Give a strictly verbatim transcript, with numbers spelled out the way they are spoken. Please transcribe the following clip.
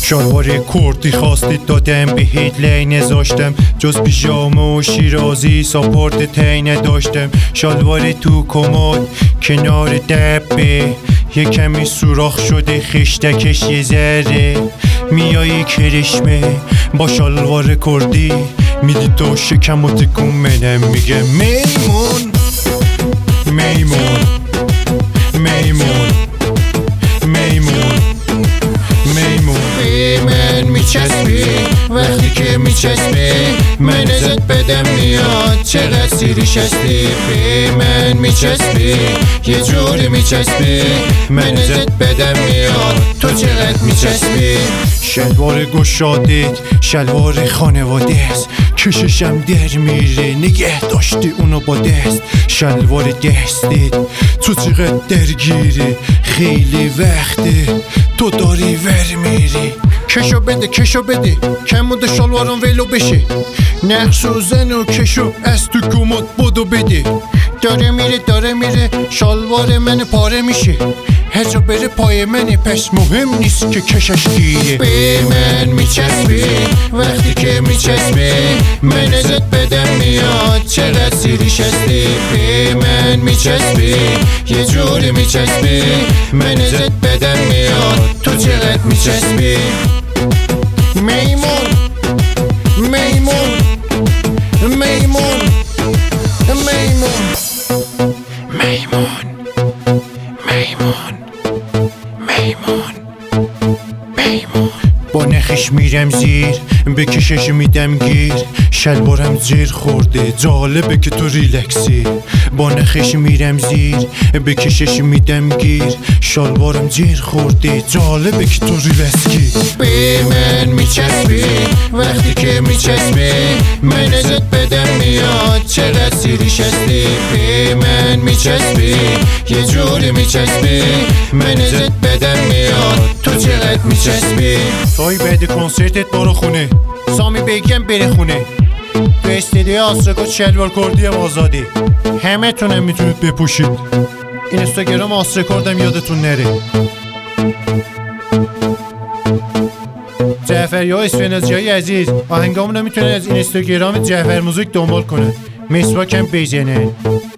شلوار کردی خواستید دادم به هیچ لی نذاشتم، جز پیژامه و شیرازی ساپورت تی نداشتم. شلوار تو کمد کنار دبه یه کمی سوراخ شده، خشتکش یه ذره میای کرشمه. با شلوار کردی میدی تو شکم و تکون منم میگه میمون میمون میمون میمون میمون. به من میچسبی وقتی که میچسبی، من ازت بدم میاد چقدر سیریش هستی. به من میچسبی یه جوری میچسبی، من ازت بدم میاد تو چقدر میچسبی. شلوار گشادت شلوار خانواده است، کششم در میره نگه داشتی اونو با دست. شلوار دستت تو چقدر درگیری، خیلی وقته تو داری ور میری. کشو بده کشو بده کمونده شلوارم ولو بشه، نقش و زن و کشو از تو کمد بدو بده. داره میره داره میره شلوار من پاره میشه، هر جا بره پای منه پس مهم نیست که کشش گیره. به من میچسبی وقتی که میچسبی، من ازت بدم میاد چقدر سیریش هستی. به من میچسبی یه جوری میچسبی، من ازت بدم میاد تو چقدر میچسبی. میمون میمون میمون میمون میمون میمون میمون میمون. با نخش میرم زیر به کشش میدم گیر، شلوارم زیر خورده جالبه که تو ریلکسی. با نخش میرم زیر به کشش میدم گیر، شلوارم زیر خورده جالبه که تو ریلکسی. به من میچسبی وقتی که میچسبی، من ازت بدم میاد چقدر سیریش هستی. به من میچسبی یه جوری میچسبی، من ازت بدم میاد تو چقدر میچسبی. توی بعد کنسرتت برو خونه، سامی بگم بره خونه. تو استودیو آسترکوت شلوار کردی هم آزادی، همه تونم میتونید بپوشید. اینستاگرام آسترکردم یادتون نره. جعفری ها اسفنازی های عزیز، آهنگامونو میتونن از اینستاگرام جعفر موزیک دنبال کنن، مسواکم بزنن.